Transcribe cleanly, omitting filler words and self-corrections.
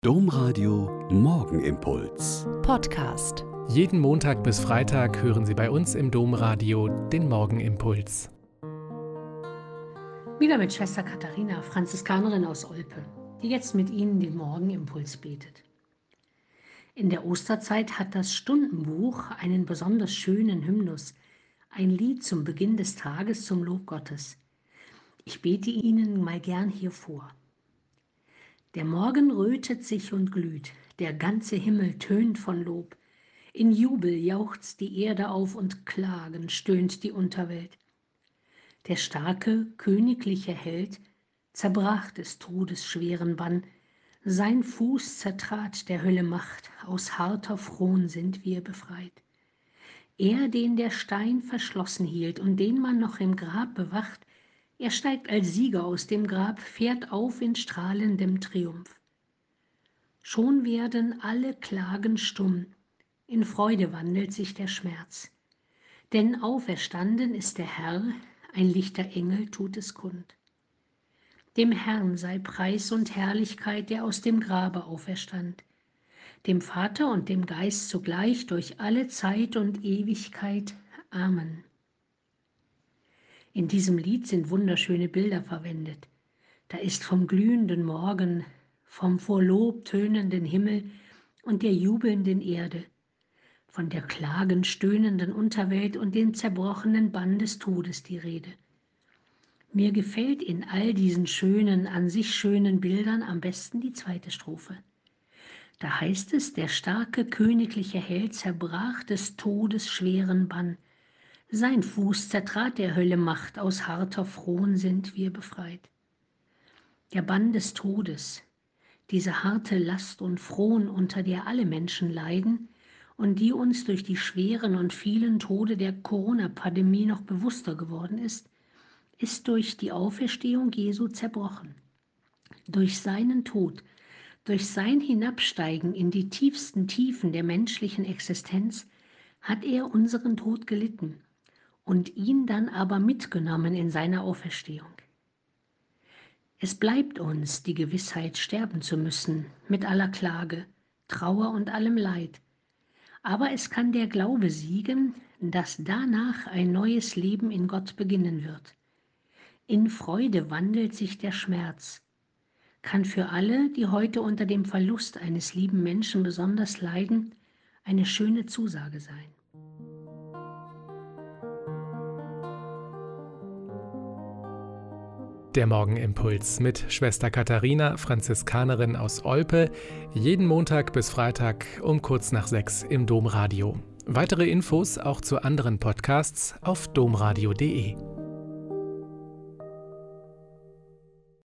Domradio Morgenimpuls. Podcast. Jeden Montag bis Freitag hören Sie bei uns im Domradio den Morgenimpuls. Wieder mit Schwester Katharina, Franziskanerin aus Olpe, die jetzt mit Ihnen den Morgenimpuls betet. In der Osterzeit hat das Stundenbuch einen besonders schönen Hymnus, ein Lied zum Beginn des Tages zum Lob Gottes. Ich bete Ihnen mal gern hier vor. Der Morgen rötet sich und glüht, der ganze Himmel tönt von Lob. In Jubel jauchzt die Erde auf und klagend stöhnt die Unterwelt. Der starke, königliche Held zerbrach des Todes schweren Bann. Sein Fuß zertrat der Hölle Macht, aus harter Fron sind wir befreit. Er, den der Stein verschlossen hielt und den man noch im Grab bewacht, er steigt als Sieger aus dem Grab, fährt auf in strahlendem Triumph. Schon werden alle Klagen stumm, in Freude wandelt sich der Schmerz. Denn auferstanden ist der Herr, ein lichter Engel tut es kund. Dem Herrn sei Preis und Herrlichkeit, der aus dem Grabe auferstand, dem Vater und dem Geist zugleich durch alle Zeit und Ewigkeit. Amen. In diesem Lied sind wunderschöne Bilder verwendet. Da ist vom glühenden Morgen, vom vor Lob tönenden Himmel und der jubelnden Erde, von der klagend stöhnenden Unterwelt und dem zerbrochenen Bann des Todes die Rede. Mir gefällt in all diesen schönen, an sich schönen Bildern am besten die zweite Strophe. Da heißt es, der starke königliche Held zerbrach des Todes schweren Bann. Sein Fuß zertrat der Hölle Macht, aus harter Fron sind wir befreit. Der Bann des Todes, diese harte Last und Fron, unter der alle Menschen leiden und die uns durch die schweren und vielen Tode der Corona-Pandemie noch bewusster geworden ist durch die Auferstehung Jesu zerbrochen. Durch seinen Tod, durch sein Hinabsteigen in die tiefsten Tiefen der menschlichen Existenz hat er unseren Tod gelitten und ihn dann aber mitgenommen in seiner Auferstehung. Es bleibt uns die Gewissheit, sterben zu müssen, mit aller Klage, Trauer und allem Leid. Aber es kann der Glaube siegen, dass danach ein neues Leben in Gott beginnen wird. In Freude wandelt sich der Schmerz, kann für alle, die heute unter dem Verlust eines lieben Menschen besonders leiden, eine schöne Zusage sein. Der Morgenimpuls mit Schwester Katharina, Franziskanerin aus Olpe, jeden Montag bis Freitag um kurz nach 6 im Domradio. Weitere Infos auch zu anderen Podcasts auf domradio.de.